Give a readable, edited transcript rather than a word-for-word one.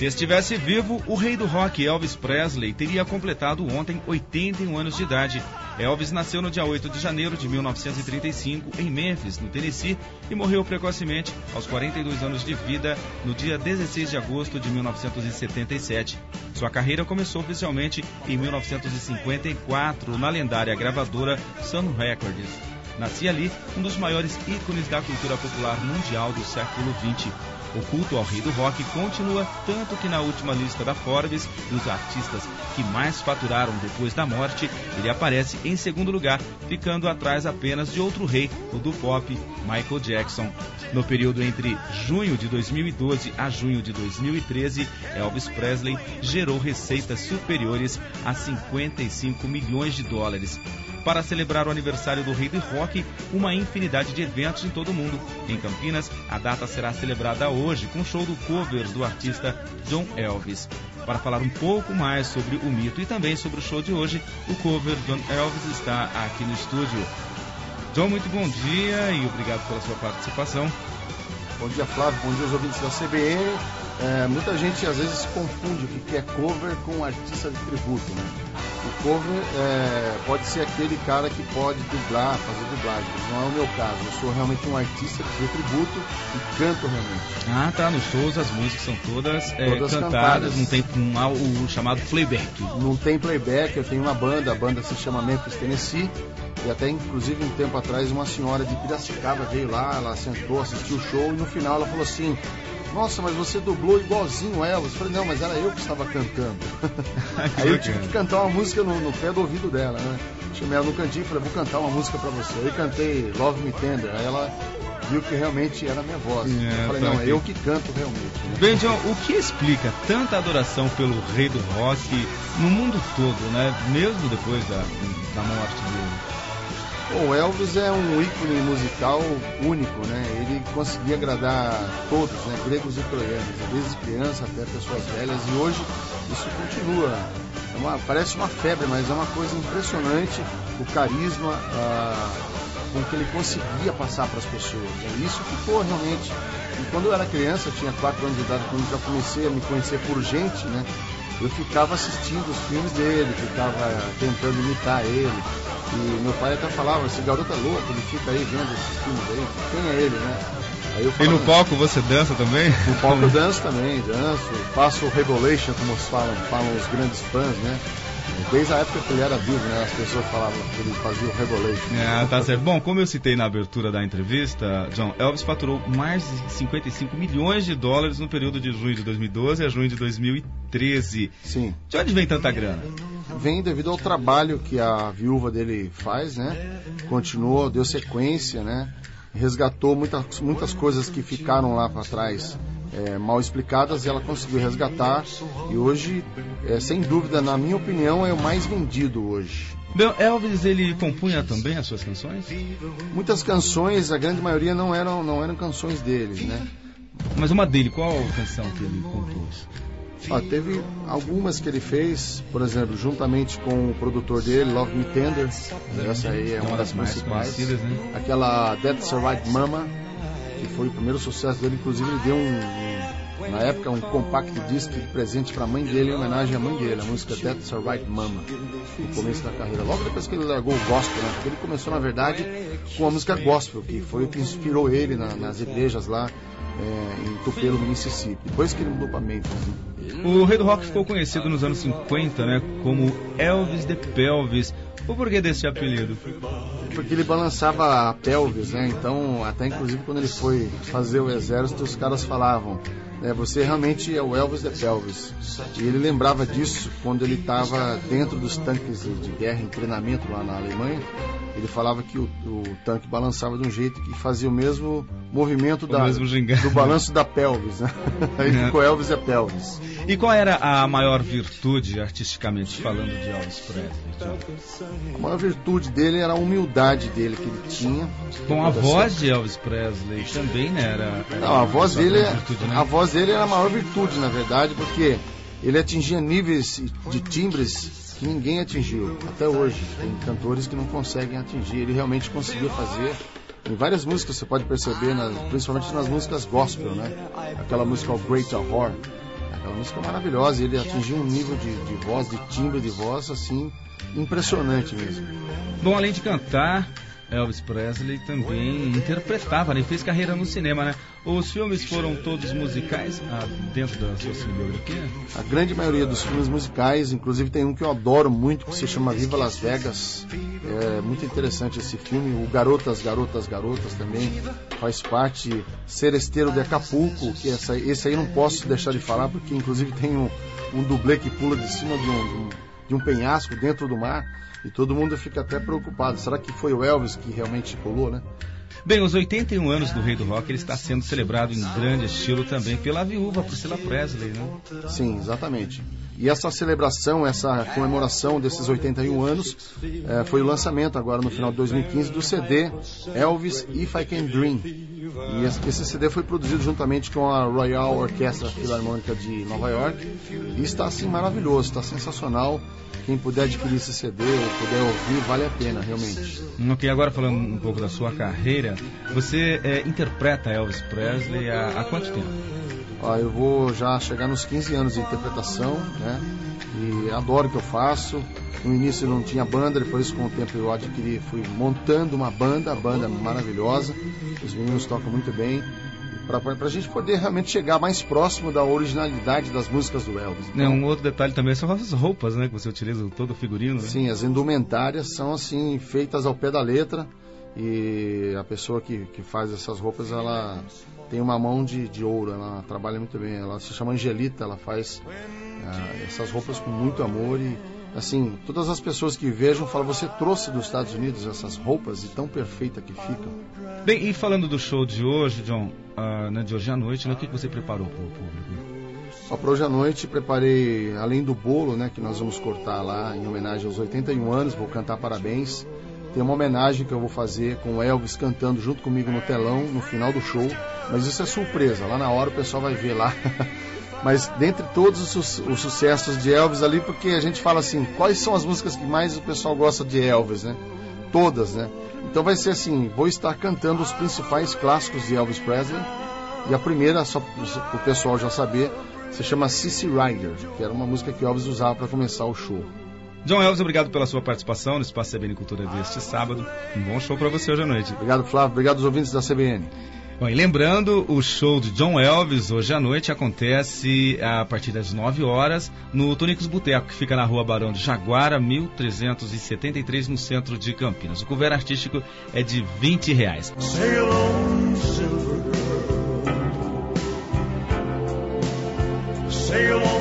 Se estivesse vivo, o rei do rock, Elvis Presley, teria completado ontem 81 anos de idade. Elvis nasceu no dia 8 de janeiro de 1935, em Memphis, no Tennessee, e morreu precocemente, aos 42 anos de vida, no dia 16 de agosto de 1977. Sua carreira começou oficialmente em 1954, na lendária gravadora Sun Records. Nascia ali um dos maiores ícones da cultura popular mundial do século XX. O culto ao rei do rock continua, tanto que na última lista da Forbes, dos artistas que mais faturaram depois da morte, ele aparece em segundo lugar, ficando atrás apenas de outro rei, o do pop, Michael Jackson. No período entre junho de 2012 a junho de 2013, Elvis Presley gerou receitas superiores a 55 milhões de dólares. Para celebrar o aniversário do rei do rock, uma infinidade de eventos em todo o mundo. Em Campinas, a data será celebrada hoje com show do covers do artista John Elvis. Para falar um pouco mais sobre o mito e também sobre o show de hoje, o cover John Elvis está aqui no estúdio. John, muito bom dia e obrigado pela sua participação. Bom dia, Flávio. Bom dia aos ouvintes da CBN. Muita gente às vezes confunde o que é cover com artista de tributo, né? O cover pode ser aquele cara que pode dublar, fazer dublagem. Não é o meu caso. Eu sou realmente um artista de tributo e canto realmente. Ah, tá. Nos shows as músicas são todas cantadas. Não tem o chamado playback. Não tem playback. Eu tenho uma banda. A banda se chama Memphis, Tennessee. E até, inclusive, um tempo atrás, uma senhora de Piracicaba veio lá, ela sentou, assistiu o show e no final ela falou assim: nossa, mas você dublou igualzinho Elvis. Eu falei, não, mas era eu que estava cantando. Aí eu tive que cantar uma música no pé do ouvido dela, né? Chamei ela no cantinho e falei, vou cantar uma música pra você. Aí cantei Love Me Tender. Aí ela viu que realmente era a minha voz. Eu falei, não, é eu que canto realmente. Né? Bem, John, o que explica tanta adoração pelo rei do rock no mundo todo, né? Mesmo depois da morte dele? O Elvis é um ícone musical único, né? Ele conseguia agradar todos, né? Gregos e troianos, desde criança até pessoas velhas, e hoje isso continua. Parece uma febre, mas é uma coisa impressionante o carisma com que ele conseguia passar para as pessoas. Isso ficou realmente. E quando eu era criança, eu tinha 4 anos de idade, quando eu já comecei a me conhecer por gente, né? Eu ficava assistindo os filmes dele, ficava tentando imitar ele. E meu pai até falava, esse garoto é louco, ele fica aí vendo esses filmes aí, quem é ele, né? Aí eu falava, e no palco você dança também? No palco eu danço também, faço o Revelation, como falam os grandes fãs, né? Desde a época que ele era vivo, né? As pessoas falavam que ele fazia o Revelation. Tá certo. Bom, como eu citei na abertura da entrevista, John, Elvis faturou mais de 55 milhões de dólares no período de junho de 2012 a junho de 2013. Sim. De onde vem tanta grana? Vem devido ao trabalho que a viúva dele faz, né? Continuou, deu sequência, né? Resgatou muitas coisas que ficaram lá para trás mal explicadas, e ela conseguiu resgatar, e hoje, sem dúvida, na minha opinião, é o mais vendido hoje. Bem, Elvis, ele compunha também as suas canções? Muitas canções, a grande maioria não eram canções dele, né? Mas uma dele, qual canção que ele compôs? Teve algumas que ele fez, por exemplo, juntamente com o produtor dele, Love Me Tender. Essa aí é uma das principais, né? Aquela That's Alright Mama, que foi o primeiro sucesso dele. Inclusive ele deu na época um compact disc de presente para a mãe dele, em homenagem à mãe dele, a música That's Alright Mama, no começo da carreira, logo depois que ele largou o gospel, né? Porque ele começou na verdade com a música gospel, que foi o que inspirou ele nas igrejas lá em Tupelo, no Mississippi, depois que ele mudou para Memphis, né? O rei do rock ficou conhecido nos anos 50, né, como Elvis the Pelvis. O porquê desse apelido? Porque ele balançava a pelvis, né? Então, até inclusive quando ele foi fazer o exército, os caras falavam, você realmente é o Elvis the Pelvis. E ele lembrava disso quando ele estava dentro dos tanques de guerra em treinamento lá na Alemanha. Ele falava que o tanque balançava de um jeito que fazia o mesmo movimento do balanço da pelvis, né? Aí ficou Elvis the Pelvis. E qual era a maior virtude, artisticamente falando, de Elvis Presley? A maior virtude dele era a humildade dele que ele tinha. Com a voz de Elvis Presley também, né? Não, a voz dele era a maior virtude, na verdade, porque ele atingia níveis de timbres que ninguém atingiu até hoje. Tem cantores que não conseguem atingir. Ele realmente conseguiu fazer. Em várias músicas você pode perceber, principalmente nas músicas gospel, né? Aquela música Great Horror, Aquela música maravilhosa, ele atingiu um nível de voz, de timbre de voz, assim, impressionante mesmo. Bom, além de cantar, Elvis Presley também interpretava, né? Fez carreira no cinema, né? Os filmes foram todos musicais dentro da sua cinebiografia? A grande maioria dos filmes musicais, inclusive tem um que eu adoro muito, que se chama Viva Las Vegas. É muito interessante esse filme. O Garotas, Garotas, Garotas também faz parte. Seresteiro de Acapulco, que esse aí não posso deixar de falar, porque inclusive tem um dublê que pula de cima de um penhasco dentro do mar, e todo mundo fica até preocupado. Será que foi o Elvis que realmente pulou, né? Bem, os 81 anos do Rei do Rock, ele está sendo celebrado em grande estilo também pela viúva Priscilla Presley, né? Sim, exatamente. E essa celebração, essa comemoração desses 81 anos foi o lançamento agora no final de 2015 do CD Elvis If I Can Dream. E esse CD foi produzido juntamente com a Royal Orchestra Filarmônica de Nova York e está assim maravilhoso, está sensacional. Quem puder adquirir esse CD ou puder ouvir, vale a pena, realmente. Ok, agora falando um pouco da sua carreira, você interpreta Elvis Presley há quanto tempo? Eu vou já chegar nos 15 anos de interpretação, né? E adoro o que eu faço. No início não tinha banda, depois com o tempo eu adquiri, fui montando uma banda maravilhosa. Os meninos tocam muito bem. Para a gente poder realmente chegar mais próximo da originalidade das músicas do Elvis. Então, um outro detalhe também são as roupas, né, que você utiliza, todo o figurino. Né? Sim, as indumentárias são assim feitas ao pé da letra, e a pessoa que faz essas roupas, ela tem uma mão de ouro, ela trabalha muito bem, ela se chama Angelita, ela faz essas roupas com muito amor e assim, todas as pessoas que vejam falam, você trouxe dos Estados Unidos essas roupas e tão perfeitas que ficam. Bem, e falando do show de hoje, John, de hoje à noite, né, o que você preparou para o público? Para hoje à noite preparei, além do bolo, né, que nós vamos cortar lá em homenagem aos 81 anos, vou cantar parabéns. Tem uma homenagem que eu vou fazer com o Elvis cantando junto comigo no telão no final do show, mas isso é surpresa, lá na hora o pessoal vai ver lá. Mas dentre todos os sucessos de Elvis ali, porque a gente fala assim, quais são as músicas que mais o pessoal gosta de Elvis, né? Todas, né? Então vai ser assim, vou estar cantando os principais clássicos de Elvis Presley. E a primeira, só para o pessoal já saber, se chama Sissy Rider, que era uma música que Elvis usava para começar o show. John Elvis, obrigado pela sua participação no Espaço CBN Cultura deste sábado. Um bom show para você hoje à noite. Obrigado, Flávio. Obrigado aos ouvintes da CBN. Bom, e lembrando, o show de John Elvis hoje à noite acontece a partir das 9 horas no Tonicos Boteco, que fica na rua Barão de Jaguara, 1373, no centro de Campinas. O cover artístico é de R$20. Sail on, silver girl. Sail on.